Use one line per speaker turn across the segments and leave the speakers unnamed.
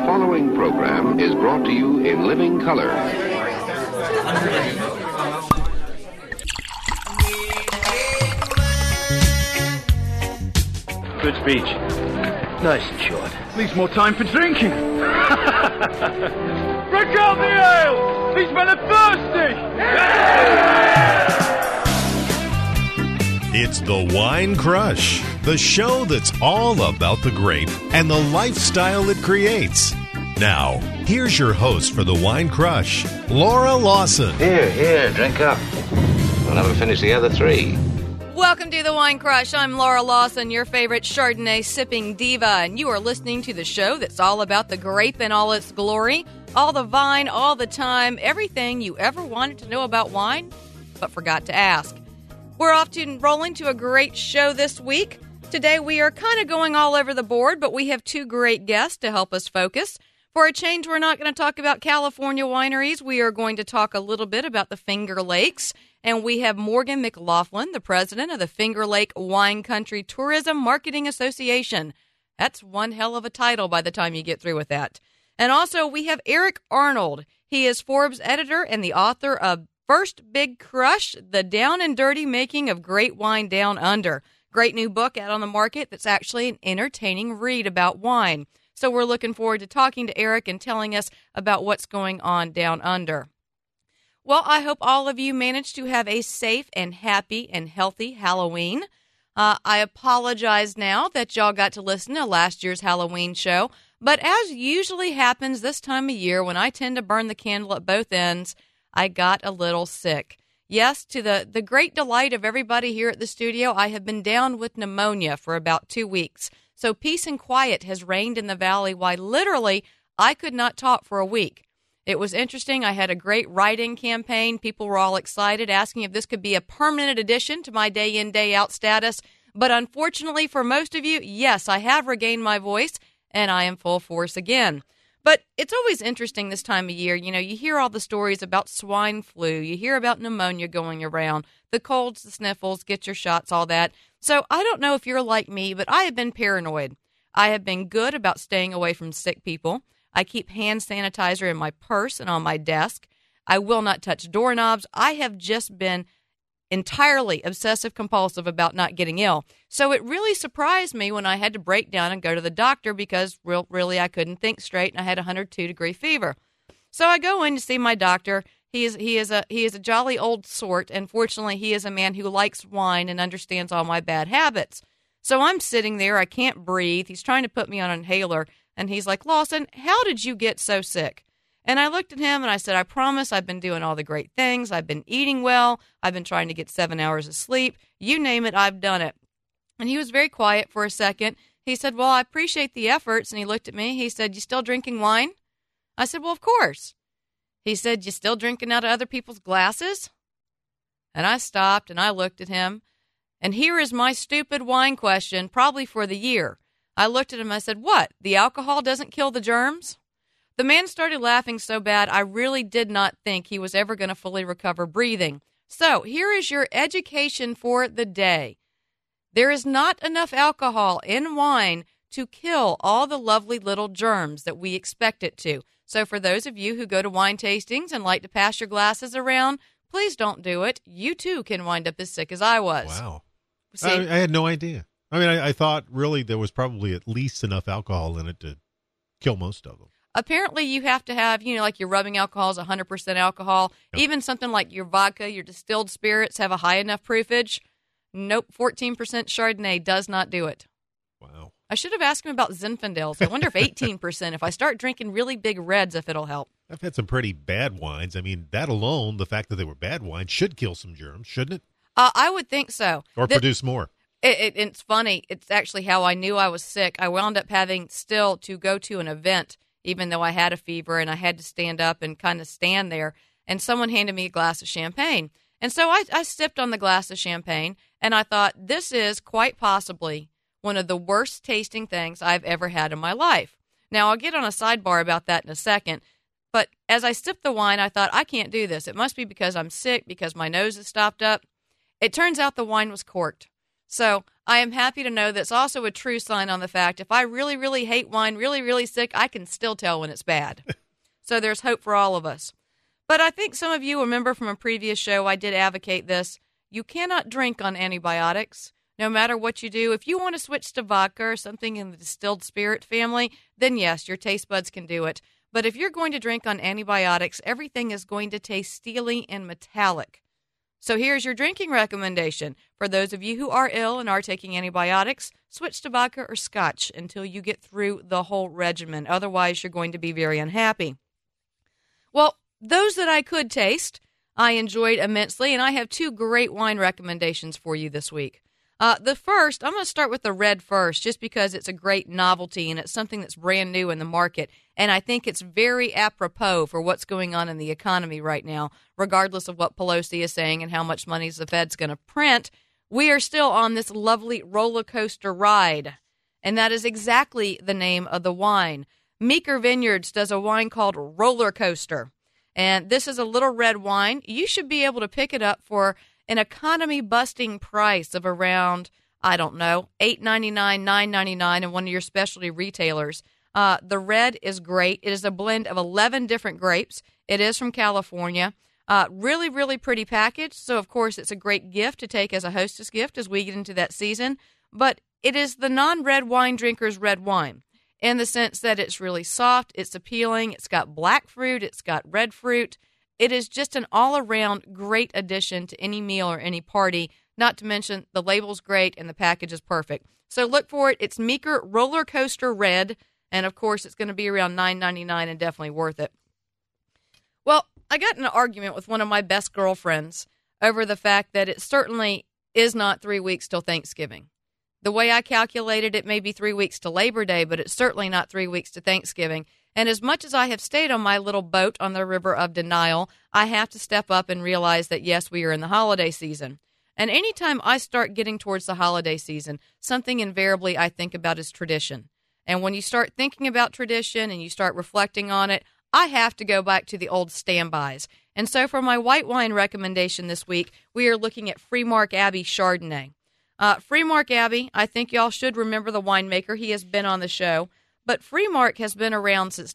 following program is brought to you in living color.
Good speech.
Nice and short.
Leaves more time for drinking. Break out the ale! These men are thirsty!
It's the Wine Crush, the show that's all about the grape and the lifestyle it creates. Now, here's your host for the Wine Crush, Laura Lawson.
Here, drink up. We'll never finish the other three.
Welcome to the Wine Crush. I'm Laura Lawson, your favorite Chardonnay sipping diva, and you are listening to the show that's all about the grape in all its glory, all the vine, all the time, everything you ever wanted to know about wine, but forgot to ask. We're off to rolling to a great show this week. Today we are kind of going all over the board, but we have two great guests to help us focus. For a change, we're not going to talk about California wineries. We are going to talk a little bit about the Finger Lakes. And we have Morgan McLaughlin, the president of the Finger Lake Wine Country Tourism Marketing Association. That's one hell of a title by the time you get through with that. And also we have Eric Arnold. He is Forbes editor and the author of First Big Crush, The Down and Dirty Making of Great Wine Down Under. Great new book out on the market that's actually an entertaining read about wine. So we're looking forward to talking to Eric and telling us about what's going on down under. Well, I hope all of you managed to have a safe and happy and healthy Halloween. I apologize now that y'all got to listen to last year's Halloween show, but as usually happens this time of year when I tend to burn the candle at both ends, I got a little sick. Yes, to the great delight of everybody here at the studio, I have been down with pneumonia for about 2 weeks. So peace and quiet has reigned in the valley while literally I could not talk for a week. It was interesting. I had a great write-in campaign. People were all excited, asking if this could be a permanent addition to my day-in, day-out status. But unfortunately for most of you, yes, I have regained my voice, and I am full force again. But it's always interesting this time of year. You know, you hear all the stories about swine flu. You hear about pneumonia going around, the colds, the sniffles, get your shots, all that. So I don't know if you're like me, but I have been paranoid. I have been good about staying away from sick people. I keep hand sanitizer in my purse and on my desk. I will not touch doorknobs. I have just been entirely obsessive-compulsive about not getting ill. So it really surprised me when I had to break down and go to the doctor because really I couldn't think straight, and I had a 102-degree fever. So I go in to see my doctor. He is a jolly old sort, and fortunately he is a man who likes wine and understands all my bad habits. So I'm sitting there. I can't breathe. He's trying to put me on an inhaler. And he's like, Lawson, how did you get so sick? And I looked at him and I said, I promise I've been doing all the great things. I've been eating well. I've been trying to get 7 hours of sleep. You name it, I've done it. And he was very quiet for a second. He said, well, I appreciate the efforts. And he looked at me. He said, you still drinking wine? I said, well, of course. He said, you still drinking out of other people's glasses? And I stopped and I looked at him. And here is my stupid wine question, probably for the year. I looked at him and I said, what, the alcohol doesn't kill the germs? The man started laughing so bad I really did not think he was ever going to fully recover breathing. So here is your education for the day. There is not enough alcohol in wine to kill all the lovely little germs that we expect it to. So for those of you who go to wine tastings and like to pass your glasses around, please don't do it. You too can wind up as sick as I was.
Wow.
See,
I had no idea. I mean, I thought really there was probably at least enough alcohol in it to kill most of them.
Apparently you have to have, like your rubbing alcohol is 100% alcohol. Yep. Even something like your vodka, your distilled spirits have a high enough proofage. Nope, 14% Chardonnay does not do it.
Wow.
I should have asked him about Zinfandels. I wonder if 18%, if I start drinking really big reds, if it'll help.
I've had some pretty bad wines. I mean, that alone, the fact that they were bad wines, should kill some germs, shouldn't it?
I would think so.
Or produce more.
It's funny. It's actually how I knew I was sick. I wound up having still to go to an event, even though I had a fever, and I had to stand up and kind of stand there. And someone handed me a glass of champagne. And so I sipped on the glass of champagne, and I thought, this is quite possibly one of the worst tasting things I've ever had in my life. Now, I'll get on a sidebar about that in a second. But as I sipped the wine, I thought, I can't do this. It must be because I'm sick, because my nose is stopped up. It turns out the wine was corked. So I am happy to know that's also a true sign on the fact if I really, really hate wine, really, really sick, I can still tell when it's bad. So there's hope for all of us. But I think some of you remember from a previous show, I did advocate this. You cannot drink on antibiotics, no matter what you do. If you want to switch to vodka or something in the distilled spirit family, then yes, your taste buds can do it. But if you're going to drink on antibiotics, everything is going to taste steely and metallic. So here's your drinking recommendation. For those of you who are ill and are taking antibiotics, switch to vodka or scotch until you get through the whole regimen. Otherwise, you're going to be very unhappy. Well, those that I could taste, I enjoyed immensely, and I have two great wine recommendations for you this week. The first, I'm going to start with the red first, just because it's a great novelty and it's something that's brand new in the market. And I think it's very apropos for what's going on in the economy right now, regardless of what Pelosi is saying and how much money the Fed's going to print. We are still on this lovely roller coaster ride. And that is exactly the name of the wine. Meeker Vineyards does a wine called Roller Coaster. And this is a little red wine. You should be able to pick it up for an economy-busting price of around, I don't know, $8.99, $9.99 in one of your specialty retailers. The red is great. It is a blend of 11 different grapes. It is from California. Really, really pretty package. So, of course, it's a great gift to take as a hostess gift as we get into that season. But it is the non-red wine drinker's red wine in the sense that it's really soft, it's appealing, it's got black fruit, it's got red fruit. It is just an all-around great addition to any meal or any party, not to mention the label's great and the package is perfect. So look for it. It's Meeker Roller Coaster Red, and, of course, it's going to be around $9.99 and definitely worth it. Well, I got in an argument with one of my best girlfriends over the fact that it certainly is not 3 weeks till Thanksgiving. The way I calculated it may be 3 weeks to Labor Day, but it's certainly not 3 weeks to Thanksgiving. And as much as I have stayed on my little boat on the river of denial, I have to step up and realize that, yes, we are in the holiday season. And anytime I start getting towards the holiday season, something invariably I think about is tradition. And when you start thinking about tradition and you start reflecting on it, I have to go back to the old standbys. And so for my white wine recommendation this week, we are looking at Freemark Abbey Chardonnay. Freemark Abbey, I think y'all should remember the winemaker. He has been on the show. But Freemark has been around since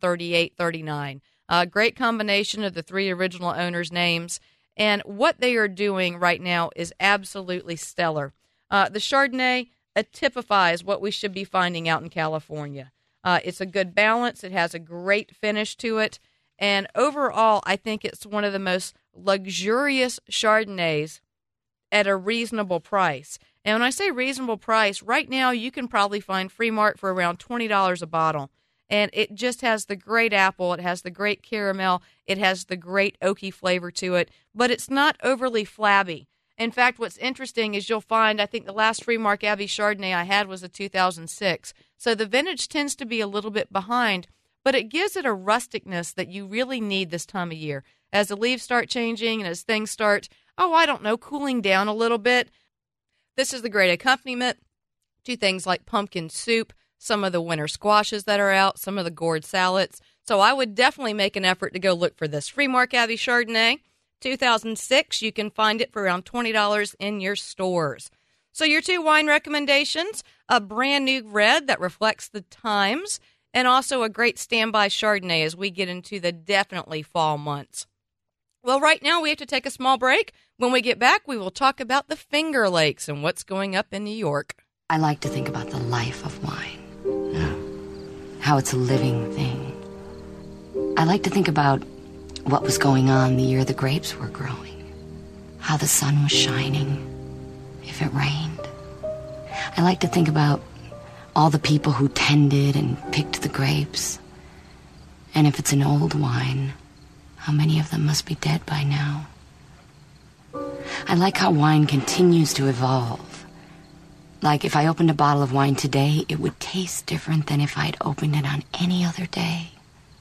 1938-39. A great combination of the three original owners' names. And what they are doing right now is absolutely stellar. The Chardonnay typifies what we should be finding out in California. It's a good balance. It has a great finish to it. And overall, I think it's one of the most luxurious Chardonnays at a reasonable price. And when I say reasonable price, right now you can probably find Freemark for around $20 a bottle. And it just has the great apple, it has the great caramel, it has the great oaky flavor to it, but it's not overly flabby. In fact, what's interesting is you'll find, I think the last Freemark Abbey Chardonnay I had was a 2006. So the vintage tends to be a little bit behind, but it gives it a rusticness that you really need this time of year. As the leaves start changing and as things start, cooling down a little bit, this is the great accompaniment to things like pumpkin soup, some of the winter squashes that are out, some of the gourd salads. So I would definitely make an effort to go look for this. Freemark Abbey Chardonnay, 2006. You can find it for around $20 in your stores. So your two wine recommendations, a brand new red that reflects the times, and also a great standby Chardonnay as we get into the definitely fall months. Well, right now we have to take a small break. When we get back, we will talk about the Finger Lakes and what's going up in New York.
I like to think about the life of wine. Yeah. How it's a living thing. I like to think about what was going on the year the grapes were growing. How the sun was shining. If it rained. I like to think about all the people who tended and picked the grapes. And if it's an old wine, how many of them must be dead by now? I like how wine continues to evolve. Like if I opened a bottle of wine today, it would taste different than if I'd opened it on any other day.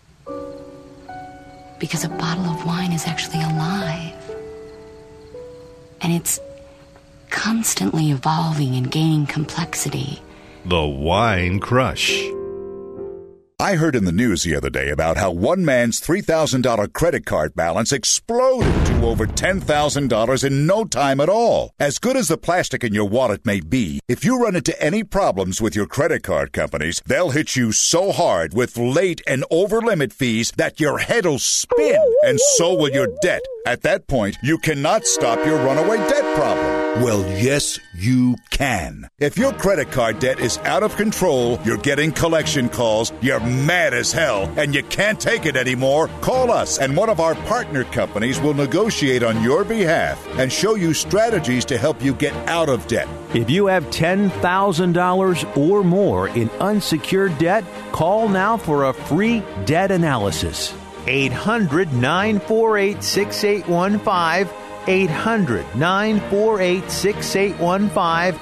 Because a bottle of wine is actually alive. And it's constantly evolving and gaining complexity.
The Wine Crush.
I heard in the news the other day about how one man's $3,000 credit card balance exploded to over $10,000 in no time at all. As good as the plastic in your wallet may be, if you run into any problems with your credit card companies, they'll hit you so hard with late and over-limit fees that your head'll spin, and so will your debt. At that point, you cannot stop your runaway debt problem. Well, yes, you can. If your credit card debt is out of control, you're getting collection calls, you're mad as hell, and you can't take it anymore, call us, and one of our partner companies will negotiate on your behalf and show you strategies to help you get out of debt.
If you have $10,000 or more in unsecured debt, call now for a free debt analysis. 800-948-6815. 800-948-6815.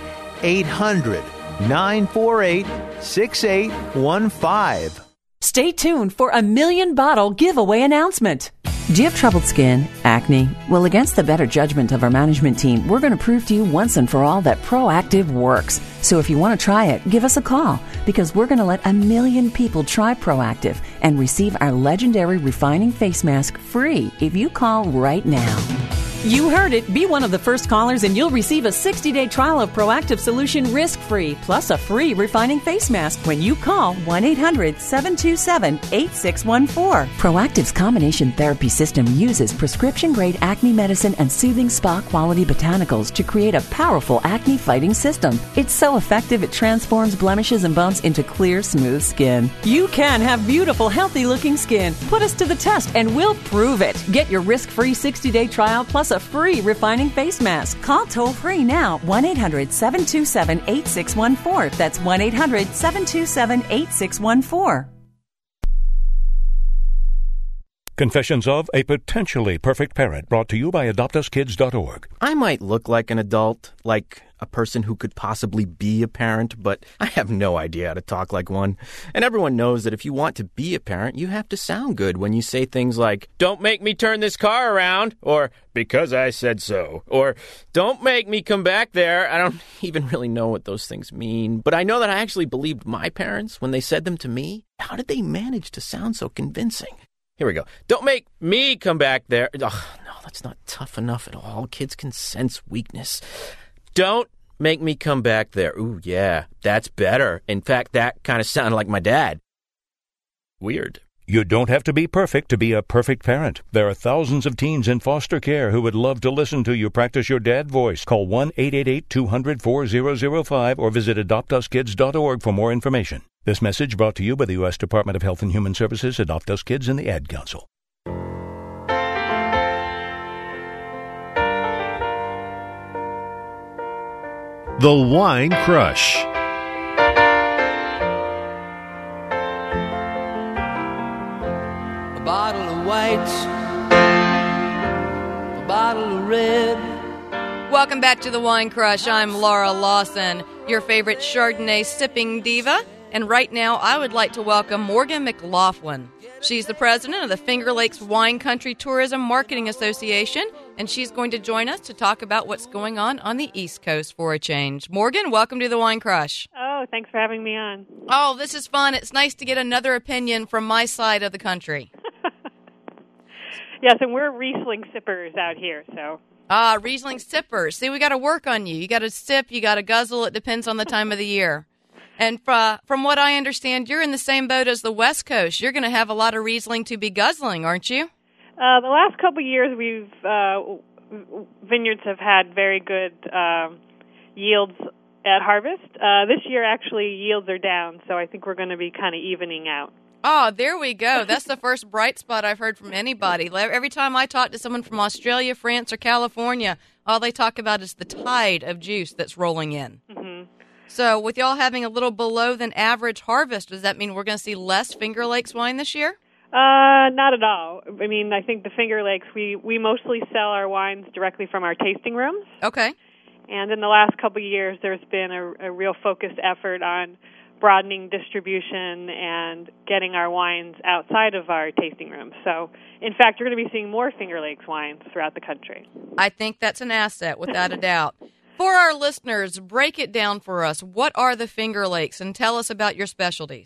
800-948-6815.
Stay tuned for a 1,000,000 bottle giveaway announcement. Do you have troubled skin, acne? Well, against the better judgment of our management team, we're going to prove to you once and for all that Proactiv works. So if you want to try it, give us a call, because we're going to let 1,000,000 people try Proactiv and receive our legendary refining face mask free if you call right now. You heard it. Be one of the first callers and you'll receive a 60-day trial of Proactiv solution risk-free, plus a free refining face mask when you call 1-800-727-8614. Proactiv's combination therapy system uses prescription-grade acne medicine and soothing spa-quality botanicals to create a powerful acne-fighting system. It's so effective it transforms blemishes and bumps into clear, smooth skin. You can have beautiful, healthy-looking skin. Put us to the test and we'll prove it. Get your risk-free 60-day trial plus a free refining face mask. Call toll-free now, 1-800-727-8614. That's 1-800-727-8614.
Confessions of a Potentially Perfect Parent, brought to you by AdoptUsKids.org.
I might look like an adult, like a person who could possibly be a parent, but I have no idea how to talk like one. And everyone knows that if you want to be a parent, you have to sound good when you say things like, "Don't make me turn this car around," or "because I said so," or "Don't make me come back there." I don't even really know what those things mean, but I know that I actually believed my parents when they said them to me. How did they manage to sound so convincing? Here we go. "Don't make me come back there." Ugh, no, that's not tough enough at all. Kids can sense weakness. "Don't make me come back there." Ooh, yeah, that's better. In fact, that kind of sounded like my dad. Weird.
You don't have to be perfect to be a perfect parent. There are thousands of teens in foster care who would love to listen to you practice your dad voice. Call 1-888-200-4005 or visit AdoptUsKids.org for more information. This message brought to you by the U.S. Department of Health and Human Services, Adopt Us Kids, and the Ad Council.
The Wine Crush.
A bottle of white, a bottle of red.
Welcome back to The Wine Crush. I'm Laura Lawson, your favorite Chardonnay sipping diva. And right now, I would like to welcome Morgan McLaughlin. She's the president of the Finger Lakes Wine Country Tourism Marketing Association, and she's going to join us to talk about what's going on the East Coast for a change. Morgan, welcome to The Wine Crush.
Oh, thanks for having me on.
Oh, this is fun. It's nice to get another opinion from my side of the country.
Yes, and we're Riesling sippers out here, so.
Ah, Riesling sippers. See, we got to work on you. You got to sip, you got to guzzle. It depends on the time of the year. And from what I understand, you're in the same boat as the West Coast. You're going to have a lot of Riesling to be guzzling, aren't you?
The last couple of years, vineyards have had very good yields at harvest. This year, actually, yields are down, so I think we're going to be kind of evening out.
Oh, there we go. That's the first bright spot I've heard from anybody. Every time I talk to someone from Australia, France, or California, all they talk about is the tide of juice that's rolling in.
Mm-hmm.
So with y'all having a little below than average harvest, does that mean we're going to see less Finger Lakes wine this year?
Not at all. I mean, I think the Finger Lakes, we mostly sell our wines directly from our tasting rooms.
Okay.
And in the last couple of years, there's been a real focused effort on broadening distribution and getting our wines outside of our tasting rooms. So, in fact, you're going to be seeing more Finger Lakes wines throughout the country.
I think that's an asset, without a doubt. For our listeners, break it down for us. What are the Finger Lakes, and tell us about your specialties?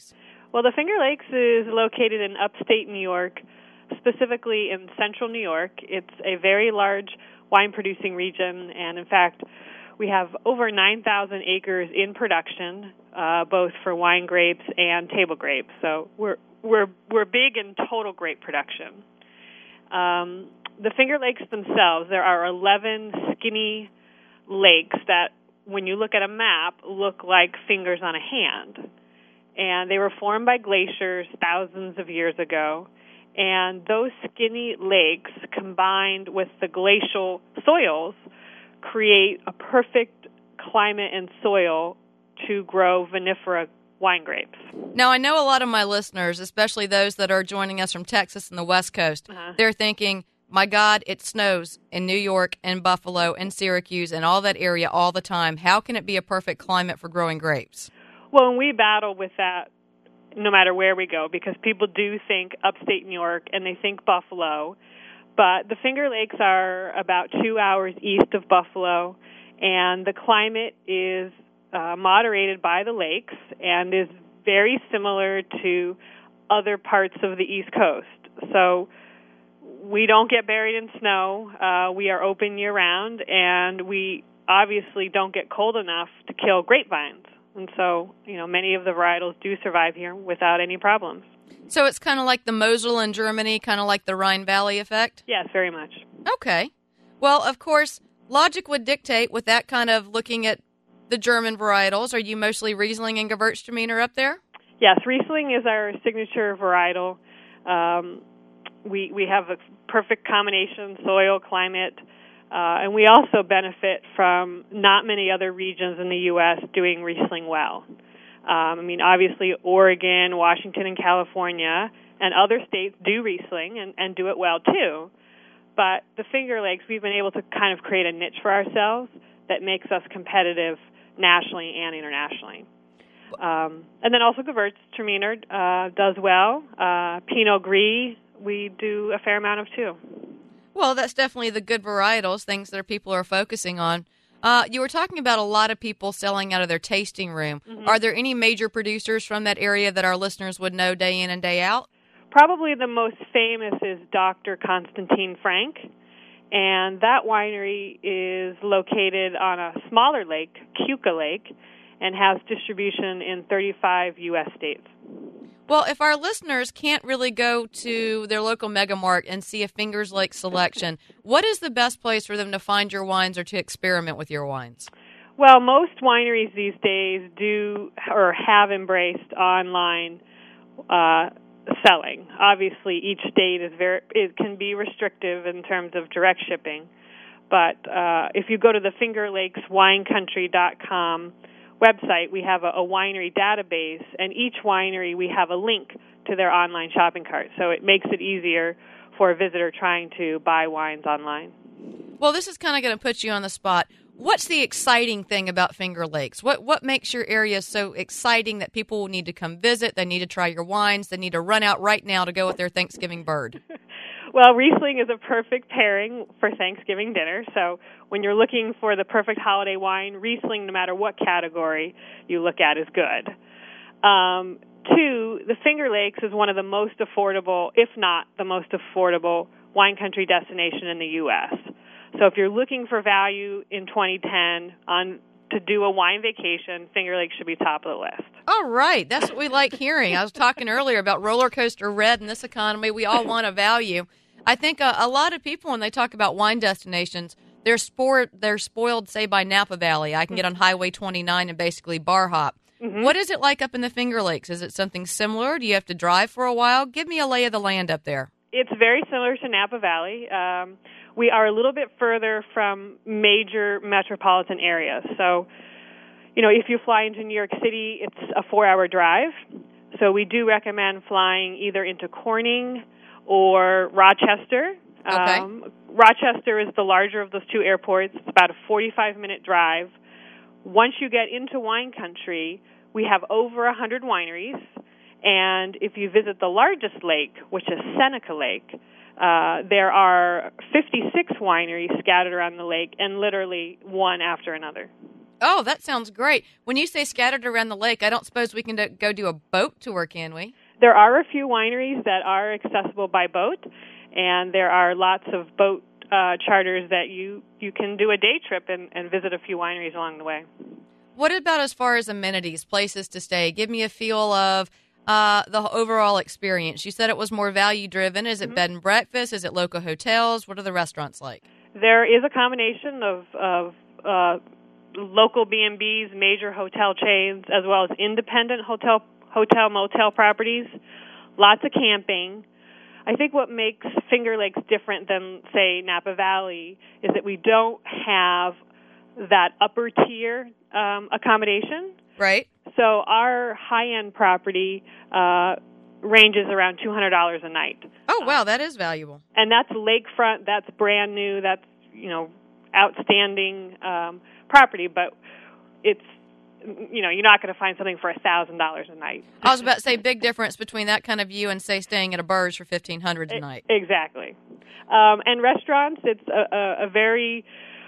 Well, the Finger Lakes is located in upstate New York, specifically in central New York. It's a very large wine-producing region, and in fact, we have over 9,000 acres in production, both for wine grapes and table grapes. So we're big in total grape production. The Finger Lakes themselves, there are 11 skinny lakes that, when you look at a map, look like fingers on a hand. And they were formed by glaciers thousands of years ago. And those skinny lakes, combined with the glacial soils, create a perfect climate and soil to grow vinifera wine grapes.
Now, I know a lot of my listeners, especially those that are joining us from Texas and the West Coast, they're thinking, my God, it snows in New York and Buffalo and Syracuse and all that area all the time. How can it be a perfect climate for growing grapes?
Well, and we battle with that no matter where we go, because people do think upstate New York and they think Buffalo. But the Finger Lakes are about 2 hours east of Buffalo, and the climate is moderated by the lakes and is very similar to other parts of the East Coast. So we don't get buried in snow. We are open year-round, and we obviously don't get cold enough to kill grapevines. And so, many of the varietals do survive here without any problems.
So it's kind of like the Mosel in Germany, kind of like the Rhine Valley effect?
Yes, very much.
Okay. Well, of course, logic would dictate with that kind of looking at the German varietals. Are you mostly Riesling and Gewürztraminer up there?
Yes, Riesling is our signature varietal. We have a perfect combination, soil, climate, and we also benefit from not many other regions in the U.S. doing Riesling well. Obviously, Oregon, Washington, and California, and other states do Riesling and do it well, too. But the Finger Lakes, we've been able to kind of create a niche for ourselves that makes us competitive nationally and internationally. And then also Gewürztraminer does well. Pinot Gris, we do a fair amount of, too.
Well, that's definitely the good varietals, things that people are focusing on. You were talking about a lot of people selling out of their tasting room. Mm-hmm. Are there any major producers from that area that our listeners would know day in and day out?
Probably the most famous is Dr. Constantine Frank, and that winery is located on a smaller lake, Keuka Lake, and has distribution in 35 U.S. states.
Well, if our listeners can't really go to their local Mega Mart and see a Fingers Lake selection, what is the best place for them to find your wines or to experiment with your wines?
Well, most wineries these days do or have embraced online selling. Obviously, each state it can be restrictive in terms of direct shipping. But if you go to the FingerLakesWineCountry.com website, we have a winery database, and each winery we have a link to their online shopping cart. So it makes it easier for a visitor trying to buy wines online.
Well, this is kind of going to put you on the spot. What's the exciting thing about Finger Lakes? What makes your area so exciting that people will need to come visit, they need to try your wines, they need to run out right now to go with their Thanksgiving bird?
Well, Riesling is a perfect pairing for Thanksgiving dinner. So when you're looking for the perfect holiday wine, Riesling, no matter what category you look at, is good. Two, the Finger Lakes is one of the most affordable, if not the most affordable, wine country destination in the U.S. So if you're looking for value in 2010 to do a wine vacation, Finger Lakes should be top of the list.
All right. That's what we like hearing. I was talking earlier about roller coaster red in this economy. We all want a value. I think a lot of people, when they talk about wine destinations, they're spoiled, say, by Napa Valley. I can get on Highway 29 and basically bar hop. Mm-hmm. What is it like up in the Finger Lakes? Is it something similar? Do you have to drive for a while? Give me a lay of the land up there.
It's very similar to Napa Valley. We are a little bit further from major metropolitan areas. So, if you fly into New York City, it's a 4-hour drive. So we do recommend flying either into Corning or Rochester.
Okay.
Rochester is the larger of those two airports. It's about a 45-minute drive. Once you get into wine country, we have over 100 wineries. And if you visit the largest lake, which is Seneca Lake, there are 56 wineries scattered around the lake, and literally one after another.
Oh, that sounds great. When you say scattered around the lake, I don't suppose we can go do a boat tour, can we?
There are a few wineries that are accessible by boat, and there are lots of boat charters that you can do a day trip and visit a few wineries along the way.
What about as far as amenities, places to stay? Give me a feel of the overall experience. You said it was more value-driven. Is it bed and breakfast? Is it local hotels? What are the restaurants like? There is a combination of local B&Bs, major hotel chains, as well as independent hotel motel properties, lots of camping. I think what makes Finger Lakes different than, say, Napa Valley is that we don't have that upper tier accommodation. Right.
So our high-end property ranges around $200 a night.
Oh, wow, that is valuable.
And that's lakefront, that's brand new, that's, outstanding property, but it's, you're not going to find something for $1,000 a night.
I was about to say, big difference between that kind of view and, say, staying at a Burge for $1,500 a night.
Exactly. And restaurants, it's a very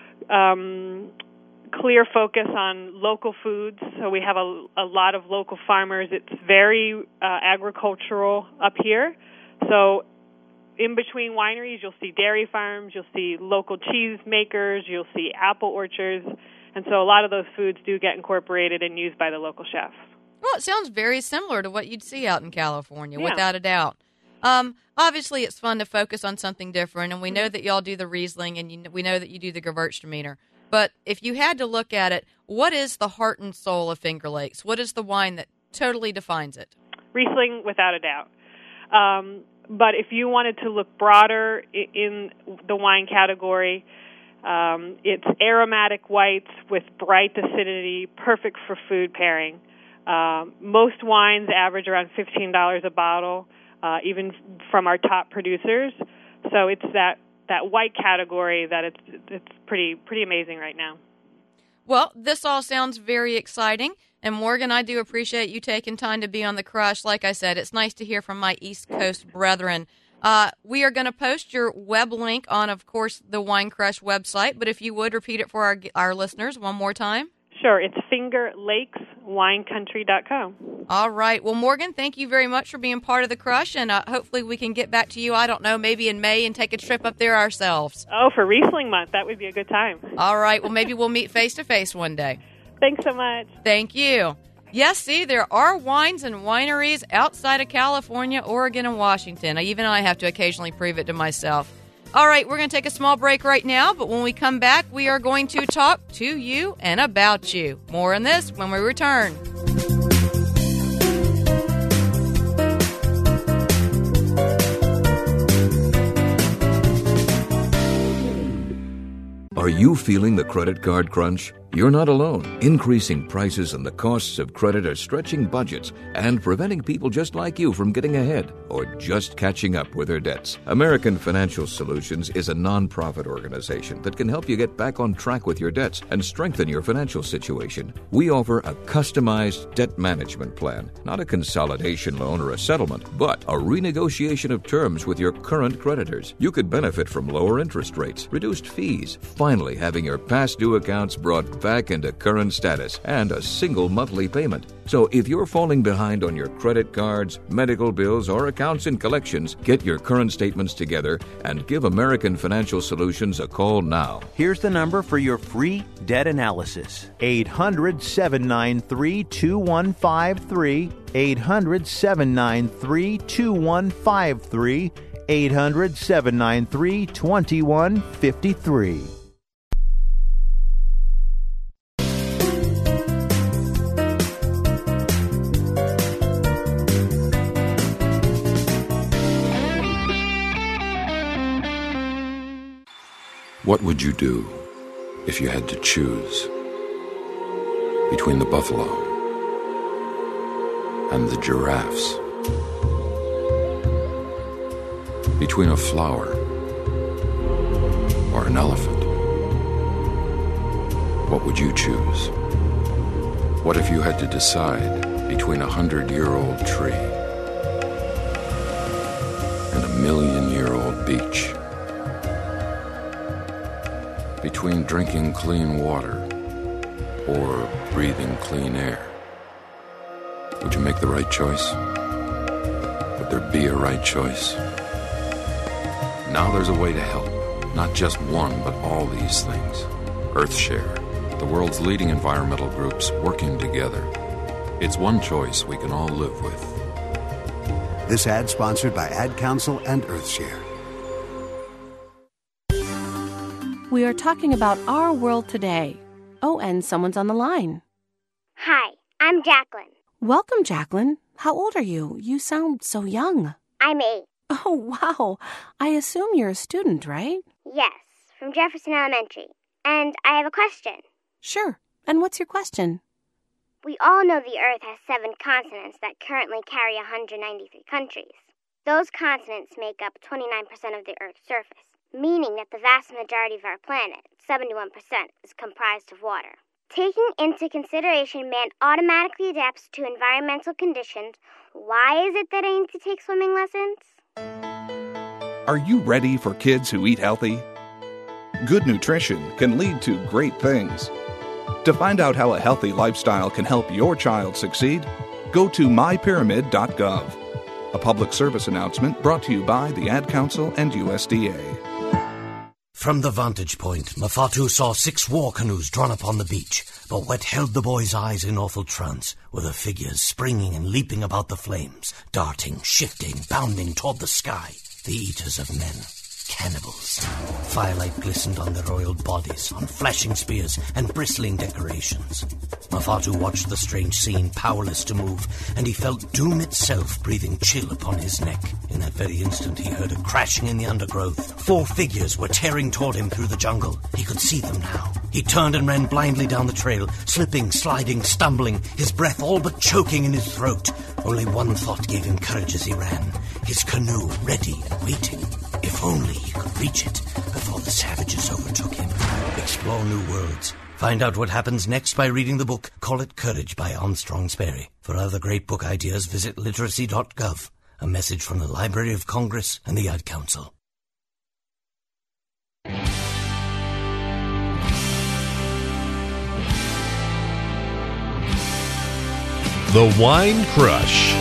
clear focus on local foods. So we have a lot of local farmers. It's very agricultural up here. So in between wineries, you'll see dairy farms, you'll see local cheese makers, you'll see apple orchards. And so a lot of those foods do get incorporated and used by the local chefs.
Well, it sounds very similar to what you'd see out in California,
Yeah.
without a doubt. Obviously, it's fun to focus on something different, and we know that y'all do the Riesling, and we know that you do the Gewürztraminer. But if you had to look at it, what is the heart and soul of Finger Lakes? What is the wine that totally defines it?
Riesling, without a doubt. But if you wanted to look broader in the wine category, it's aromatic whites with bright acidity, perfect for food pairing. Most wines average around $15 a bottle, even from our top producers. So it's that white category that it's pretty amazing right now.
Well, this all sounds very exciting. And Morgan, I do appreciate you taking time to be on The Crush. Like I said, it's nice to hear from my East Coast brethren. We are going to post your web link on, of course, the Wine Crush website. But if you would repeat it for our listeners one more time.
Sure. It's FingerLakesWineCountry.com.
All right. Well, Morgan, thank you very much for being part of The Crush. And hopefully we can get back to you, I don't know, maybe in May and take a trip up there ourselves.
Oh, for Riesling month. That would be a good time.
All right. Well, maybe we'll meet face-to-face one day.
Thanks so much.
Thank you. Yes, see, there are wines and wineries outside of California, Oregon, and Washington. Even I have to occasionally prove it to myself. All right, we're going to take a small break right now, but when we come back, we are going to talk to you and about you. More on this when we return.
Are you feeling the credit card crunch? You're not alone. Increasing prices and the costs of credit are stretching budgets and preventing people just like you from getting ahead or just catching up with their debts. American Financial Solutions is a nonprofit organization that can help you get back on track with your debts and strengthen your financial situation. We offer a customized debt management plan, not a consolidation loan or a settlement, but a renegotiation of terms with your current creditors. You could benefit from lower interest rates, reduced fees, finally having your past due accounts brought back into current status, and a single monthly payment. So if you're falling behind on your credit cards, medical bills, or accounts and collections, get your current statements together and give American Financial Solutions a call now.
Here's the number for your free debt analysis. 800-793-2153. 800-793-2153. 800-793-2153.
What would you do if you had to choose between the buffalo and the giraffes? Between a flower or an elephant? What would you choose? What if you had to decide between a 100-year-old tree and a 1,000,000-year-old beach? Between drinking clean water or breathing clean air? Would you make the right choice? Would there be a right choice? Now there's a way to help. Not just one, but all these things. EarthShare, the world's leading environmental groups working together. It's one choice we can all live with.
This ad sponsored by Ad Council and EarthShare.
We are talking about our world today. Oh, and someone's on the line.
Hi, I'm Jacqueline.
Welcome, Jacqueline. How old are you? You sound so young.
I'm 8.
Oh, wow. I assume you're a student, right?
Yes, from Jefferson Elementary. And I have a question.
Sure. And what's your question?
We all know the Earth has 7 continents that currently carry 193 countries. Those continents make up 29% of the Earth's surface, meaning that the vast majority of our planet, 71%, is comprised of water. Taking into consideration man automatically adapts to environmental conditions, why is it that I need to take swimming lessons?
Are you ready for kids who eat healthy? Good nutrition can lead to great things. To find out how a healthy lifestyle can help your child succeed, go to mypyramid.gov. A public service announcement brought to you by the Ad Council and USDA.
From the vantage point, Mafatu saw 6 war canoes drawn up on the beach, but what held the boy's eyes in awful trance were the figures springing and leaping about the flames, darting, shifting, bounding toward the sky, the eaters of men. Cannibals. Firelight glistened on their oiled bodies, on flashing spears and bristling decorations. Mafatu watched the strange scene, powerless to move, and he felt doom itself breathing chill upon his neck. In that very instant, he heard a crashing in the undergrowth. 4 figures were tearing toward him through the jungle. He could see them now. He turned and ran blindly down the trail, slipping, sliding, stumbling, his breath all but choking in his throat. Only one thought gave him courage as he ran. His canoe ready and waiting. If only he could reach it before the savages overtook him. Explore new worlds. Find out what happens next by reading the book Call It Courage by Armstrong Sperry. For other great book ideas, visit literacy.gov. A message from the Library of Congress and the Ad Council.
The Wine Crush.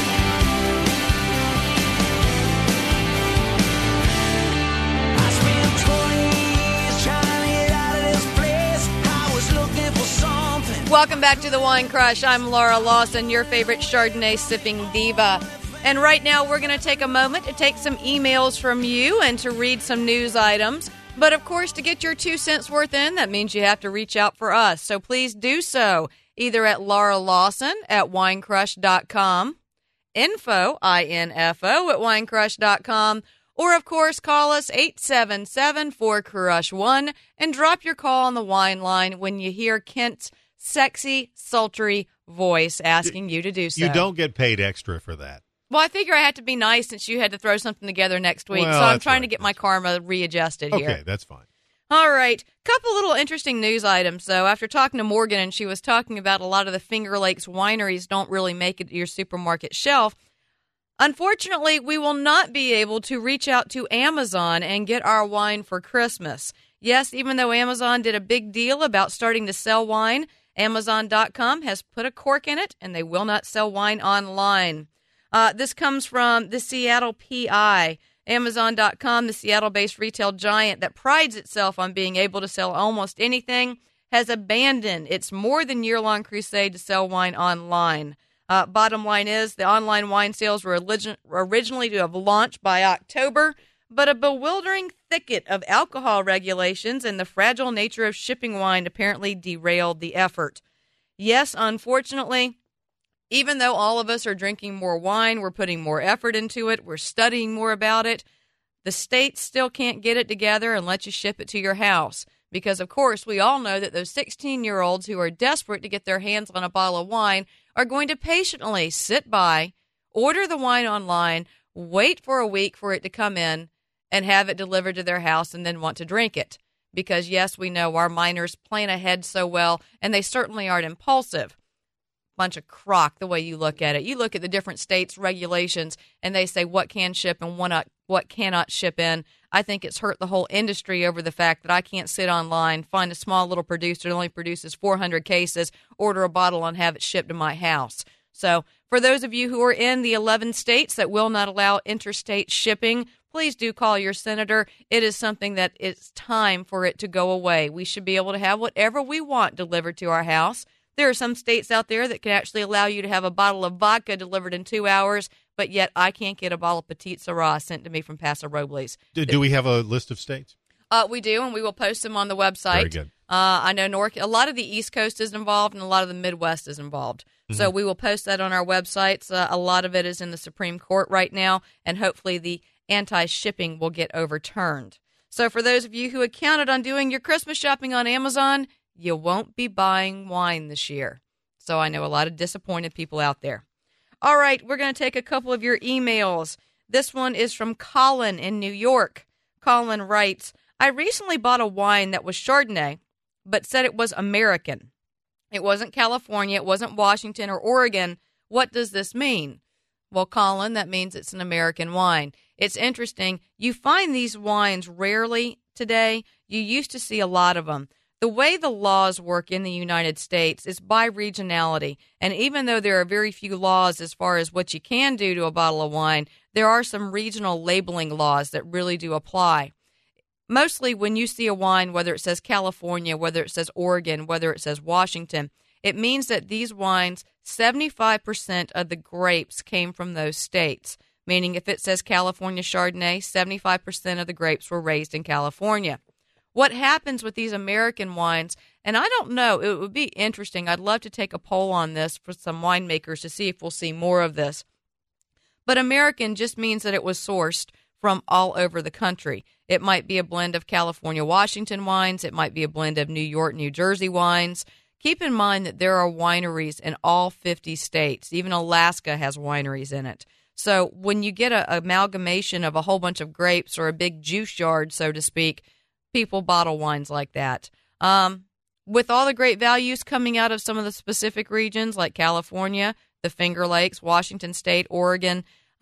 Welcome back to the Wine Crush. I'm Laura Lawson, your favorite Chardonnay sipping diva. And right now we're going to take a moment to take some emails from you and to read some news items. But of course, to get your 2 cents worth in, that means you have to reach out for us. So please do so either at Laura Lawson at winecrush.com, info, I-N-F-O, at winecrush.com, or of course call us 877-4CRUSH-1 and drop your call on the wine line when you hear Kent's sexy, sultry voice asking you to do so.
You don't get paid extra for that.
Well, I figure I had to be nice since you had to throw something together next week,
Well,
so I'm
that's
trying
right.
to get my karma readjusted here.
Okay, that's fine.
All right. Couple little interesting news items, though. After talking to Morgan, and she was talking about a lot of the Finger Lakes wineries don't really make it to your supermarket shelf. Unfortunately, we will not be able to reach out to Amazon and get our wine for Christmas. Yes, even though Amazon did a big deal about starting to sell wine, Amazon.com has put a cork in it, and they will not sell wine online. This comes from the Seattle PI. Amazon.com, the Seattle-based retail giant that prides itself on being able to sell almost anything, has abandoned its more than year-long crusade to sell wine online. Bottom line is, the online wine sales were originally to have launched by October, but a bewildering thicket of alcohol regulations and the fragile nature of shipping wine apparently derailed the effort. Yes, unfortunately, even though all of us are drinking more wine, we're putting more effort into it, we're studying more about it, the states still can't get it together and let you ship it to your house. Because, of course, we all know that those 16-year-olds who are desperate to get their hands on a bottle of wine are going to patiently sit by, order the wine online, wait for a week for it to come in, and have it delivered to their house and then want to drink it. Because, yes, we know our minors plan ahead so well, and they certainly aren't impulsive. bunch of crock the way you look at it. You look at the different states' regulations, and they say what can ship and what cannot ship in. I think it's hurt the whole industry over the fact that I can't sit online, find a small little producer that only produces 400 cases, order a bottle, and have it shipped to my house. So for those of you who are in the 11 states that will not allow interstate shipping, please do call your senator. It is something that it's time for it to go away. We should be able to have whatever we want delivered to our house. There are some states out there that can actually allow you to have a bottle of vodka delivered in 2 hours, but yet I can't get a bottle of Petite Sirah sent to me from Paso Robles.
Do we have a list of states?
We do, and we will post them on the website.
Very good.
I know a lot of the East Coast is involved, and a lot of the Midwest is involved. Mm-hmm. So we will post that on our websites. A lot of it is in the Supreme Court right now, and hopefully the anti-shipping will get overturned. So for those of you who had counted on doing your Christmas shopping on Amazon, you won't be buying wine this year. So I know a lot of disappointed people out there. All right, we're going to take a couple of your emails. This one is from Colin in New York. Colin writes, I recently bought a wine that was Chardonnay, but said it was American. It wasn't California, it wasn't Washington or Oregon. What does this mean? Well, Colin, that means it's an American wine. It's interesting. You find these wines rarely today. You used to see a lot of them. The way the laws work in the United States is by regionality, and even though there are very few laws as far as what you can do to a bottle of wine, there are some regional labeling laws that really do apply. Mostly when you see a wine, whether it says California, whether it says Oregon, whether it says Washington, it means that these wines, 75% of the grapes came from those states, meaning if it says California Chardonnay, 75% of the grapes were raised in California. What happens with these American wines, and I don't know, it would be interesting. I'd love to take a poll on this for some winemakers to see if we'll see more of this. But American just means that it was sourced from all over the country. It might be a blend of California, Washington wines. It might be a blend of New York, New Jersey wines. Keep in mind that there are wineries in all 50 states. Even Alaska has wineries in it. So when you get an amalgamation of a whole bunch of grapes or a big juice yard, so to speak, people bottle wines like that. With all the great values coming out of some of the specific regions like California, the Finger Lakes, Washington State, Oregon,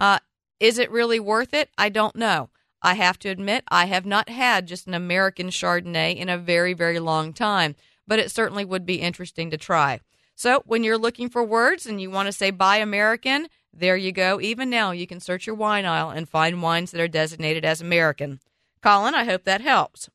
is it really worth it? I don't know. I have to admit I have not had just an American Chardonnay in a very, very long time, but it certainly would be interesting to try. So when you're looking for words and you want to say buy American, there you go. Even now you can search your wine aisle and find wines that are designated as American. Colin, I hope that helps.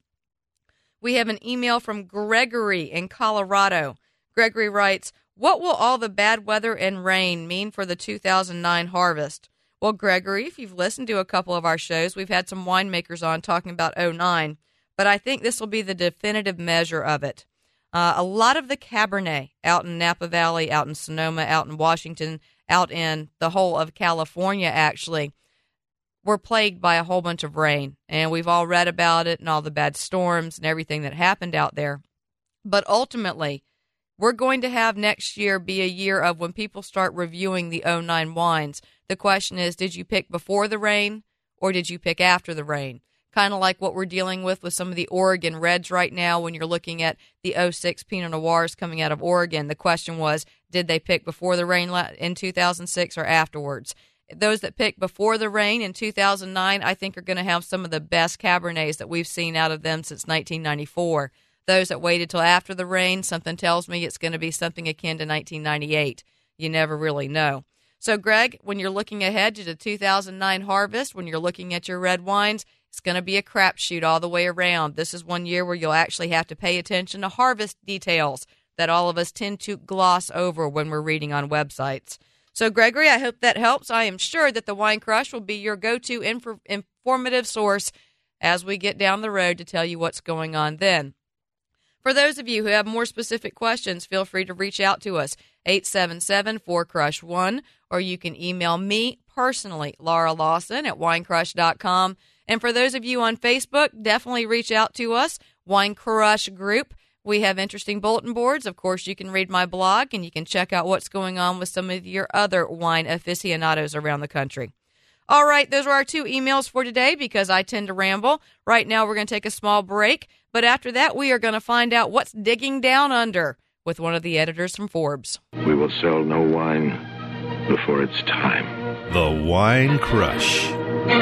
We have an email from Gregory in Colorado. Gregory writes, what will all the bad weather and rain mean for the 2009 harvest? Well, Gregory, if you've listened to a couple of our shows, we've had some winemakers on talking about 09, but I think this will be the definitive measure of it. A lot of the Cabernet out in Napa Valley, out in Sonoma, out in Washington, out in the whole of California, actually, were plagued by a whole bunch of rain, and we've all read about it and all the bad storms and everything that happened out there. But ultimately, we're going to have next year be a year of when people start reviewing the 09 wines. The question is, did you pick before the rain or did you pick after the rain? Kind of like what we're dealing with some of the Oregon Reds right now when you're looking at the 06 Pinot Noirs coming out of Oregon. The question was, did they pick before the rain in 2006 or afterwards? Those that picked before the rain in 2009, I think are going to have some of the best Cabernets that we've seen out of them since 1994. Those that waited till after the rain, something tells me it's going to be something akin to 1998. You never really know. So, Greg, when you're looking ahead to the 2009 harvest, when you're looking at your red wines, it's going to be a crapshoot all the way around. This is one year where you'll actually have to pay attention to harvest details that all of us tend to gloss over when we're reading on websites. So, Gregory, I hope that helps. I am sure that the Wine Crush will be your go-to informative source as we get down the road to tell you what's going on then. For those of you who have more specific questions, feel free to reach out to us, 877-4CRUSH1, or you can email me personally, Laura Lawson at winecrush.com. And for those of you on Facebook, definitely reach out to us, Wine Crush Group. We have interesting bulletin boards. Of course, you can read my blog, and you can check out what's going on with some of your other wine aficionados around the country. All right, those are our 2 emails for today because I tend to ramble. Right now, we're going to take a small break, but after that, we are going to find out what's digging down under. with one of the editors from Forbes.
We will sell no wine before it's time.
The Wine Crush.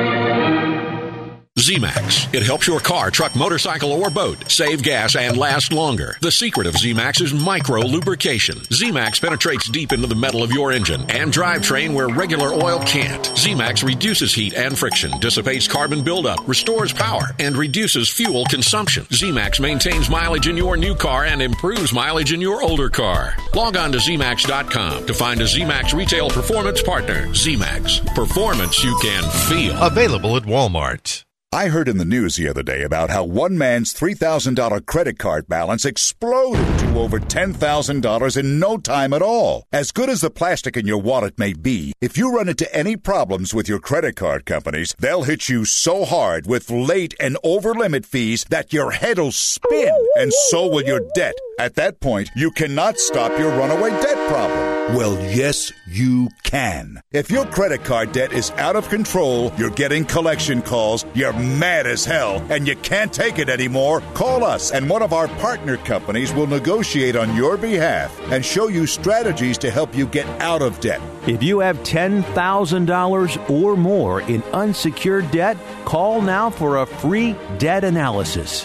Z-Max. It helps your car, truck, motorcycle, or boat save gas and last longer. The secret of Z-Max is micro-lubrication. Z-Max penetrates deep into the metal of your engine and drivetrain where regular oil can't. Z-Max reduces heat and friction, dissipates carbon buildup, restores power, and reduces fuel consumption. Z-Max maintains mileage in your new car and improves mileage in your older car. Log on to ZMax.com to find a Z-Max retail performance partner. Z-Max. Performance you can feel.
Available at Walmart.
I heard in the news the other day about how one man's $3,000 credit card balance exploded to over $10,000 in no time at all. As good as the plastic in your wallet may be, if you run into any problems with your credit card companies, they'll hit you so hard with late and over-limit fees that your head'll spin, and so will your debt. At that point, you cannot stop your runaway debt problem. Well, yes, you can. If your credit card debt is out of control, you're getting collection calls, you're mad as hell, and you can't take it anymore, call us, and one of our partner companies will negotiate on your behalf and show you strategies to help you get out of debt.
If you have $10,000 or more in unsecured debt, call now for a free debt analysis.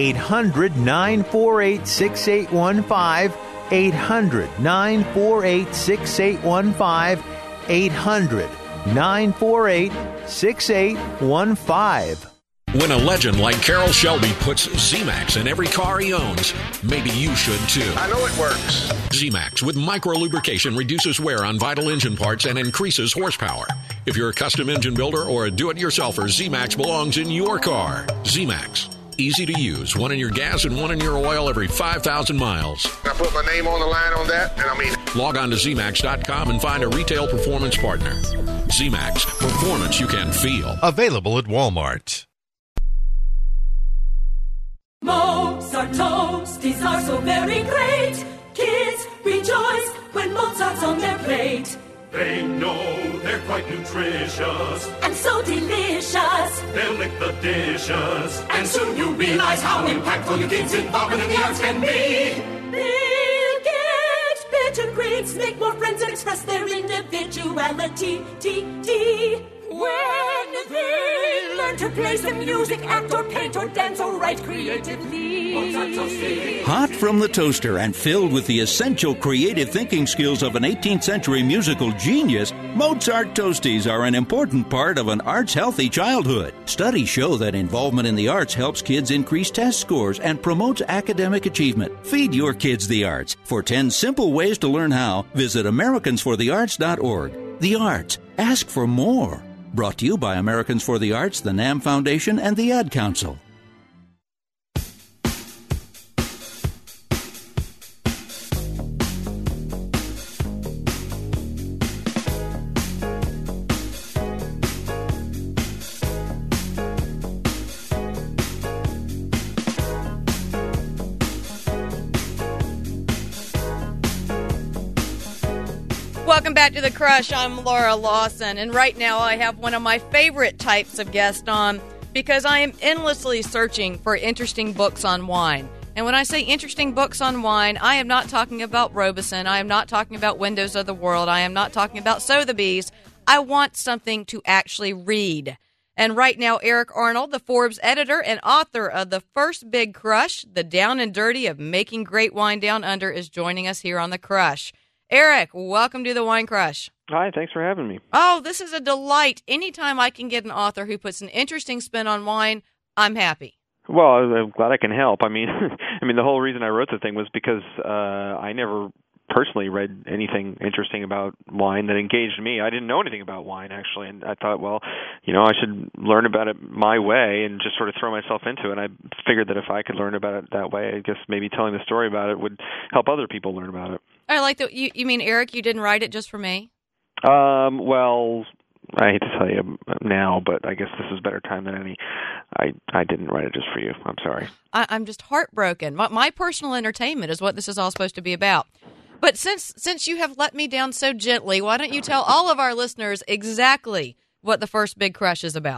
800-948-6815. 800-948-6815. 800-948-6815.
When a legend like Carroll Shelby puts Z-Max in every car he owns, maybe you should too.
I know it works.
Z-Max with micro-lubrication reduces wear on vital engine parts and increases horsepower. If you're a custom engine builder or a do-it-yourselfer, Z-Max belongs in your car. Z-Max. Easy to use. One in your gas and one in your oil every 5,000 miles.
I put my name on the line on that, and
Log on to ZMax.com and find a retail performance partner. Z-Max. Performance you can feel.
Available at Walmart.
Mozart toasties are so very great. Kids rejoice when Mozart's on their plate.
They know they're quite nutritious
and so delicious.
They'll lick the dishes,
and soon you'll realize how impactful your kids' involvement in the arts can be. They'll get better grades, make more friends, and express their individuality. When they learn to play some music, act or paint or dance or write creatively.
Hot from the toaster and filled with the essential creative thinking skills of an 18th century musical genius, Mozart Toasties are an important part of an arts-healthy childhood. Studies show that involvement in the arts helps kids increase test scores and promotes academic achievement. Feed your kids the arts. For 10 simple ways to learn how, visit AmericansForTheArts.org. The arts. Ask for more. Brought to you by Americans for the Arts, the NAM Foundation, and the Ad Council.
Welcome back to The Crush. I'm Laura Lawson, and right now I have one of my favorite types of guest on because I am endlessly searching for interesting books on wine. And when I say interesting books on wine, I am not talking about Robeson. I am not talking about Windows of the World. I am not talking about Sotheby's. I want something to actually read. And right now, Eric Arnold, the Forbes editor and author of The First Big Crush, The Down and Dirty of Making Great Wine Down Under, is joining us here on The Crush. Eric, welcome to the Wine Crush.
Hi, thanks for having me.
Oh, this is a delight. Anytime I can get an author who puts an interesting spin on wine, I'm happy.
Well, I'm glad I can help. I mean, the whole reason I wrote the thing was because I never personally read anything interesting about wine that engaged me. I didn't know anything about wine, actually, and I thought, well, I should learn about it my way and just sort of throw myself into it. And I figured that if I could learn about it that way, I guess maybe telling the story about it would help other people learn about it.
I like that. You mean, Eric, you didn't write it just for me?
Well, I hate to tell you now, but I guess this is better time than any. I didn't write it just for you. I'm sorry.
I'm just heartbroken. My personal entertainment is what this is all supposed to be about. But since you have let me down so gently, why don't you tell all of our listeners exactly what The First Big Crush is about?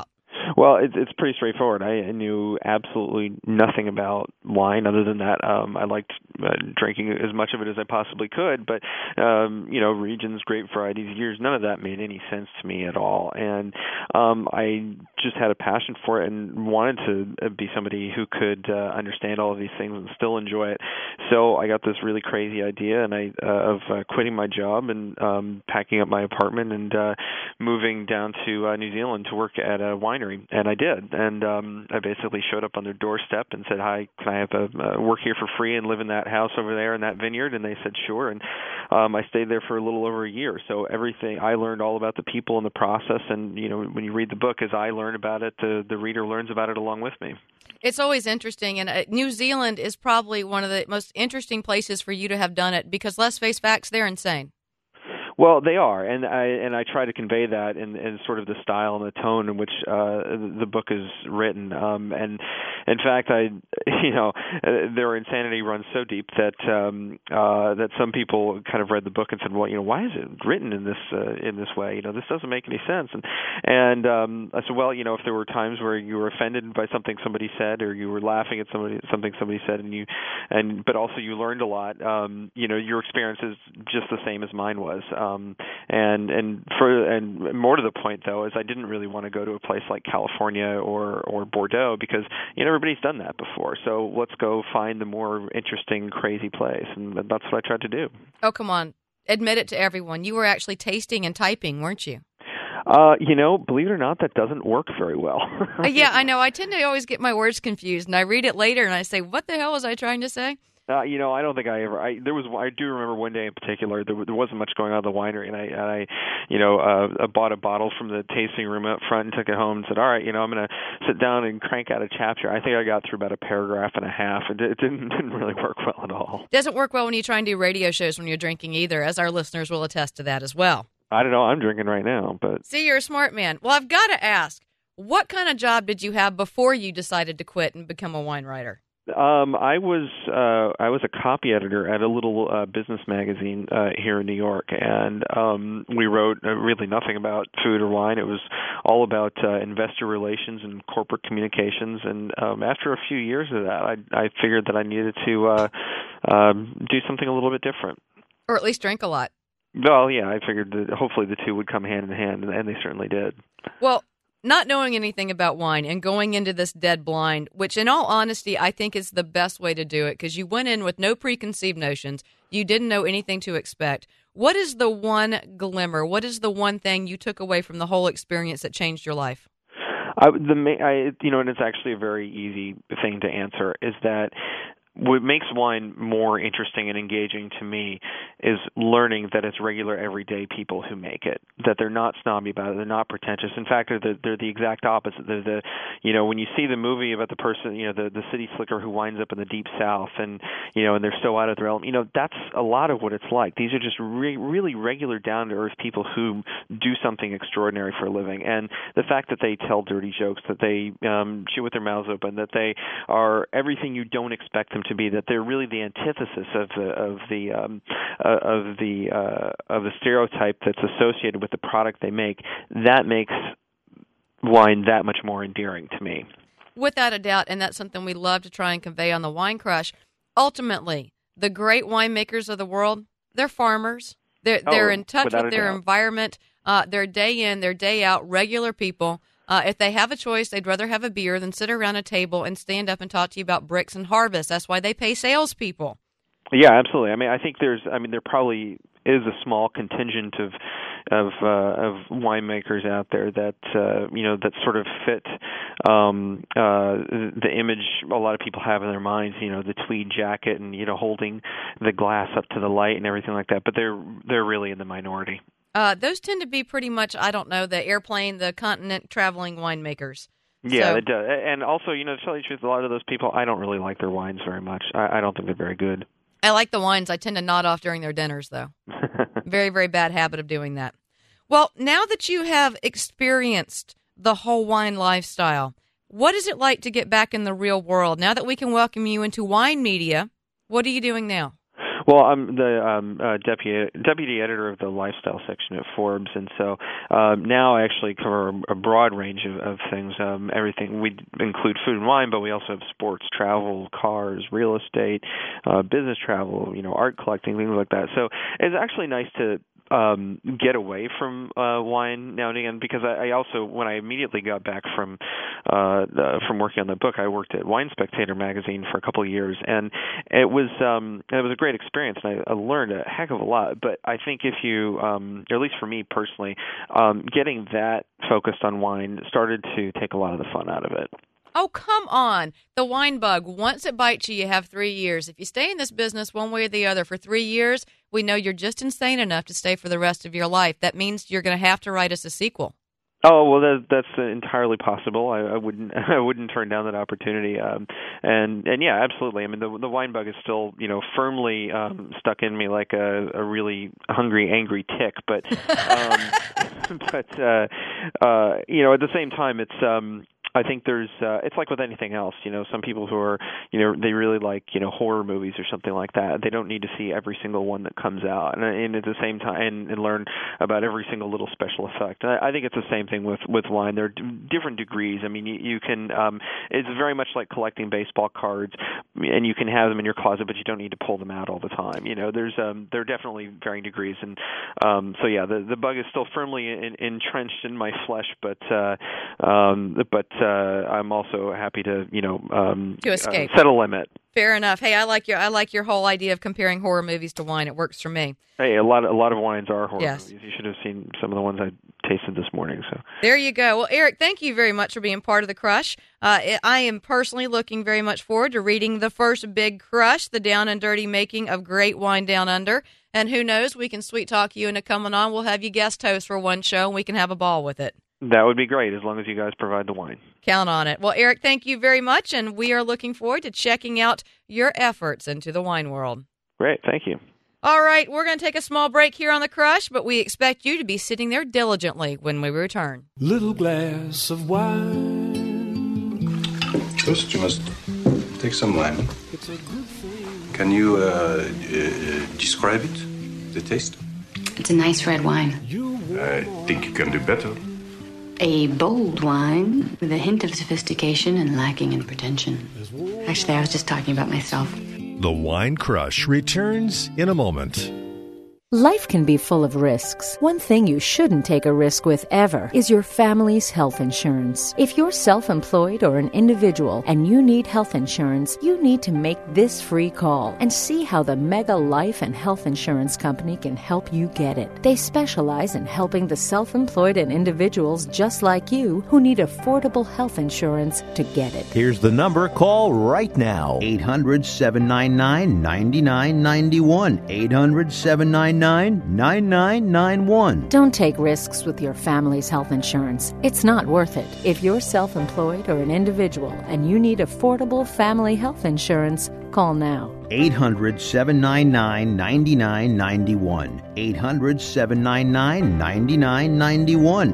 Well, it's pretty straightforward. I knew absolutely nothing about wine other than that. I liked drinking as much of it as I possibly could, but regions, grape varieties, years, none of that made any sense to me at all. And I just had a passion for it and wanted to be somebody who could understand all of these things and still enjoy it. So I got this really crazy idea of quitting my job and packing up my apartment and moving down to New Zealand to work at a winery, and I did. And I basically showed up on their doorstep and said, "Hi, can I have a work here for free and live in that house over there in that vineyard?" And they said, "Sure." And I stayed there for a little over a year. So everything I learned all about the people and the process. And when you read the book, as I learn about it, the reader learns about it along with me.
It's always interesting, and New Zealand is probably one of the most interesting places for you to have done it because, let's face facts, they're insane.
Well, they are, and I try to convey that in sort of the style and the tone in which the book is written. And in fact, their insanity runs so deep that that some people kind of read the book and said, "Well, why is it written in this way? This doesn't make any sense." And I said, "Well, if there were times where you were offended by something somebody said, or you were laughing at something somebody said, but also you learned a lot, your experience is just the same as mine was." And more to the point, though, is I didn't really want to go to a place like California or Bordeaux because everybody's done that before. So let's go find the more interesting, crazy place, and that's what I tried to do.
Oh, come on. Admit it to everyone. You were actually tasting and typing, weren't you?
Believe it or not, that doesn't work very well.
Yeah, I know. I tend to always get my words confused, and I read it later, and I say, what the hell was I trying to say?
I don't think I ever. I do remember one day in particular. There wasn't much going on at the winery, and I bought a bottle from the tasting room out front and took it home and said, "All right, I'm going to sit down and crank out a chapter." I think I got through about a paragraph and a half. It didn't really work well at all.
Doesn't work well when you try and do radio shows when you're drinking either, as our listeners will attest to that as well.
I don't know. I'm drinking right now, but
see, you're a smart man. Well, I've got to ask, what kind of job did you have before you decided to quit and become a wine writer?
I was a copy editor at a little business magazine here in New York, and we wrote really nothing about food or wine. It was all about investor relations and corporate communications. And after a few years of that, I figured that I needed to do something a little bit different,
or at least drink a lot.
Well, yeah, I figured that hopefully the two would come hand in hand, and they certainly did.
Well, not knowing anything about wine and going into this dead blind, which in all honesty, I think is the best way to do it because you went in with no preconceived notions. You didn't know anything to expect. What is the one glimmer? What is the one thing you took away from the whole experience that changed your life?
And it's actually a very easy thing to answer, is that what makes wine more interesting and engaging to me is learning that it's regular, everyday people who make it, that they're not snobby about it, they're not pretentious. In fact, they're the exact opposite. They're when you see the movie about the person, the city slicker who winds up in the deep south and they're so out of their element, that's a lot of what it's like. These are just really regular, down-to-earth people who do something extraordinary for a living. And the fact that they tell dirty jokes, that they chew with their mouths open, that they are everything you don't expect them to be, that they're really the antithesis of the stereotype that's associated with the product they make, that makes wine that much more endearing to me.
Without a doubt, and that's something we love to try and convey on the Wine Crush. Ultimately, the great winemakers of the world, they're farmers. They're in touch with their environment. They're day in, they're day out, regular people. If they have a choice, they'd rather have a beer than sit around a table and stand up and talk to you about bricks and harvest. That's why they pay salespeople.
Yeah, absolutely. I mean, I think there probably is a small contingent of winemakers out there that that sort of fit the image a lot of people have in their minds. The tweed jacket and holding the glass up to the light and everything like that. But they're really in the minority.
Those tend to be pretty much, I don't know, the airplane, the continent traveling winemakers.
Yeah, it does. And also, to tell you the truth, a lot of those people, I don't really like their wines very much. I don't think they're very good.
I like the wines. I tend to nod off during their dinners, though. Very, very bad habit of doing that. Well, now that you have experienced the whole wine lifestyle, what is it like to get back in the real world? Now that we can welcome you into wine media, what are you doing now?
Well, I'm the deputy editor of the lifestyle section at Forbes, and so now I actually cover a broad range of things. Everything. We include food and wine, but we also have sports, travel, cars, real estate, business travel, art collecting, things like that. So it's actually nice to get away from wine now and again, because I also, when I immediately got back from working on the book, I worked at Wine Spectator magazine for a couple of years, and it was a great experience, and I learned a heck of a lot. But I think if you, or at least for me personally, getting that focused on wine started to take a lot of the fun out of it.
Oh, come on. The wine bug, once it bites you, you have 3 years. If you stay in this business one way or the other for 3 years, we know you're just insane enough to stay for the rest of your life. That means you're going to have to write us a sequel.
Oh, well, that's entirely possible. I wouldn't turn down that opportunity. And yeah, absolutely. I mean, the wine bug is still, firmly stuck in me like a really hungry, angry tick. But at the same time, it's. I think there's it's like with anything else, some people who are, they really like, horror movies or something like that. They don't need to see every single one that comes out, and at the same time, and learn about every single little special effect. And I think it's the same thing with wine. There are different degrees. I mean, you can, it's very much like collecting baseball cards, and you can have them in your closet, but you don't need to pull them out all the time. There are definitely varying degrees, and so yeah, the bug is still firmly entrenched in my flesh, but I'm also happy to
escape.
Set a limit.
Fair enough. Hey, I like your whole idea of comparing horror movies to wine. It works for me.
Hey, a lot of wines are horror movies. You should have seen some of the ones I tasted this morning. So
there you go. Well, Eric, thank you very much for being part of the Crush. I am personally looking very much forward to reading the first big Crush, the down and dirty making of great wine down under. And who knows, we can sweet talk you into coming on. We'll have you guest host for one show, and we can have a ball with it.
That would be great, as long as you guys provide the wine.
Count on it. Well, Eric, thank you very much, and we are looking forward to checking out your efforts into the wine world.
Great, thank you.
All right, we're going to take a small break here on The Crush, but we expect you to be sitting there diligently when we return.
Little glass of wine.
First, you must take some wine. Can you describe it, the taste?
It's a nice red wine.
I think you can do better.
A bold wine with a hint of sophistication and lacking in pretension. Actually, I was just talking about myself.
The Wine Crush returns in a moment.
Life can be full of risks. One thing you shouldn't take a risk with ever is your family's health insurance. If you're self-employed or an individual and you need health insurance, you need to make this free call and see how the Mega Life and Health Insurance Company can help you get it. They specialize in helping the self-employed and individuals just like you who need affordable health insurance to get it.
Here's the number. Call right now. 800-799-9991. 800-799-9991.
Don't take risks with your family's health insurance. It's not worth it. If you're self-employed or an individual and you need affordable family health insurance, call now.
800-799-9991. 800-799-9991.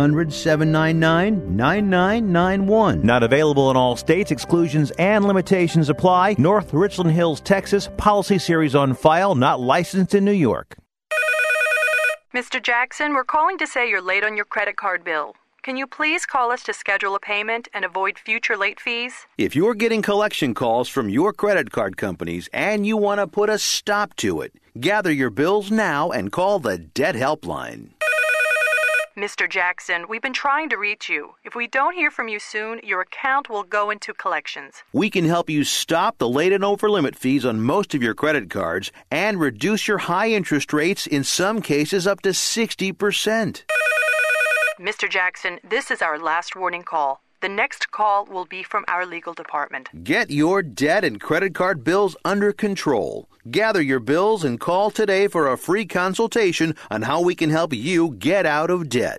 800-799-9991. Not available in all states. Exclusions and limitations apply. North Richland Hills, Texas. Policy series on file. Not licensed in New York.
Mr. Jackson, we're calling to say you're late on your credit card bill. Can you please call us to schedule a payment and avoid future late fees?
If you're getting collection calls from your credit card companies and you want to put a stop to it, gather your bills now and call the Debt Helpline.
Mr. Jackson, we've been trying to reach you. If we don't hear from you soon, your account will go into collections.
We can help you stop the late and over limit fees on most of your credit cards and reduce your high interest rates, in some cases up to 60%.
Mr. Jackson, this is our last warning call. The next call will be from our legal department.
Get your debt and credit card bills under control. Gather your bills and call today for a free consultation on how we can help you get out of debt.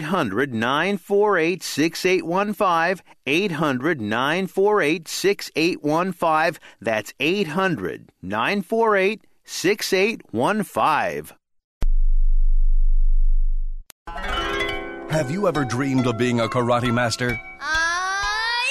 800-948-6815. 800-948-6815. That's 800-948-6815.
Have you ever dreamed of being a karate master?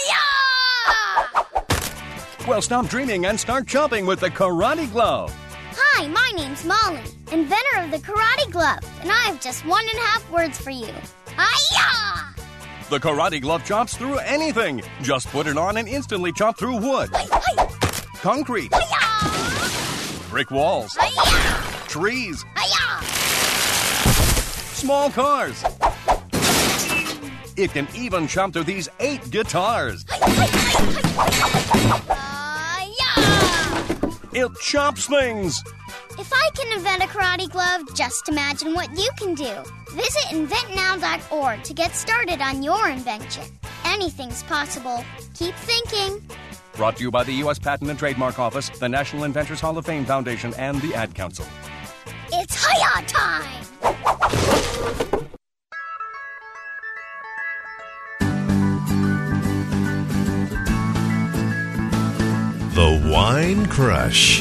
Yeah!
Well, stop dreaming and start chopping with the Karate Glove.
Hi, my name's Molly, inventor of the karate glove, and I have just 1.5 words for you. Hi-ya!
The karate glove chops through anything. Just put it on and instantly chop through wood, concrete, brick walls, trees, small cars. It can even chop through these 8 guitars. It chops things.
If I can invent a karate glove, just imagine what you can do. Visit inventnow.org to get started on your invention. Anything's possible. Keep thinking.
Brought to you by the U.S. Patent and Trademark Office, the National Inventors Hall of Fame Foundation, and the Ad Council.
It's Hi-Ya time!
The Wine Crush.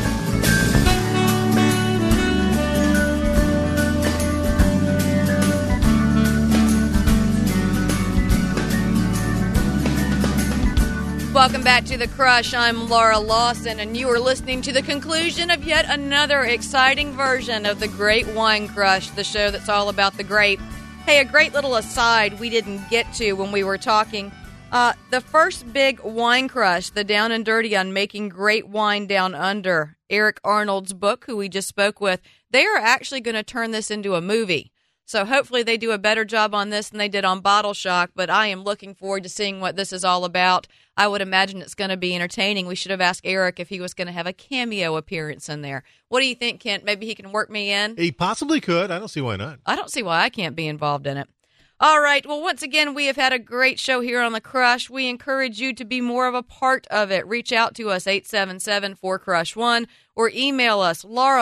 Welcome back to The Crush. I'm Laura Lawson, and you are listening to the conclusion of yet another exciting version of The Great Wine Crush, the show that's all about the grape. Hey, a great little aside we didn't get to when we were talking. The first big wine crush, the down and dirty on making great wine down under, Eric Arnold's book, who we just spoke with, they are actually going to turn this into a movie. So hopefully they do a better job on this than they did on Bottle Shock, but I am looking forward to seeing what this is all about. I would imagine it's going to be entertaining. We should have asked Eric if he was going to have a cameo appearance in there. What do you think, Kent? Maybe he can work me in?
He possibly could. I don't see why not.
I don't see why I can't be involved in it. All right. Well, once again, we have had a great show here on The Crush. We encourage you to be more of a part of it. Reach out to us, 877-4CRUSH1, or email us,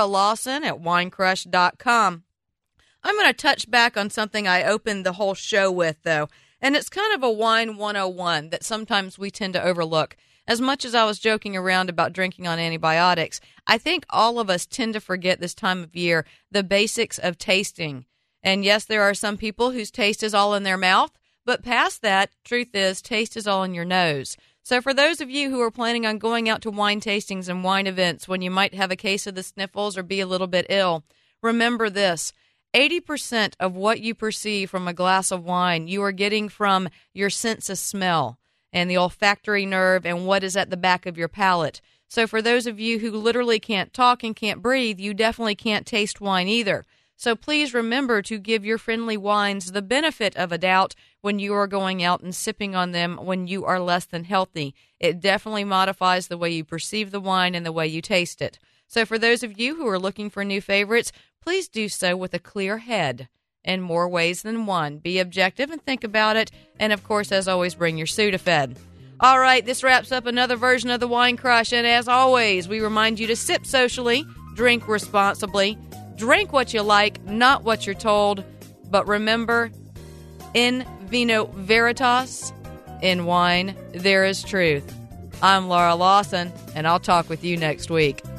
lauralawson@winecrush.com. I'm going to touch back on something I opened the whole show with, though, and it's kind of a wine 101 that sometimes we tend to overlook. As much as I was joking around about drinking on antibiotics, I think all of us tend to forget this time of year the basics of tasting. And yes, there are some people whose taste is all in their mouth, but past that, truth is, taste is all in your nose. So for those of you who are planning on going out to wine tastings and wine events when you might have a case of the sniffles or be a little bit ill, remember this. 80% of what you perceive from a glass of wine, you are getting from your sense of smell and the olfactory nerve and what is at the back of your palate. So for those of you who literally can't talk and can't breathe, you definitely can't taste wine either. So please remember to give your friendly wines the benefit of a doubt when you are going out and sipping on them when you are less than healthy. It definitely modifies the way you perceive the wine and the way you taste it. So for those of you who are looking for new favorites, please do so with a clear head in more ways than one. Be objective and think about it. And, of course, as always, bring your Sudafed. All right, this wraps up another version of the Wine Crush. And as always, we remind you to sip socially, drink responsibly, drink what you like, not what you're told. But remember, in vino veritas, in wine there is truth. I'm Laura Lawson, and I'll talk with you next week.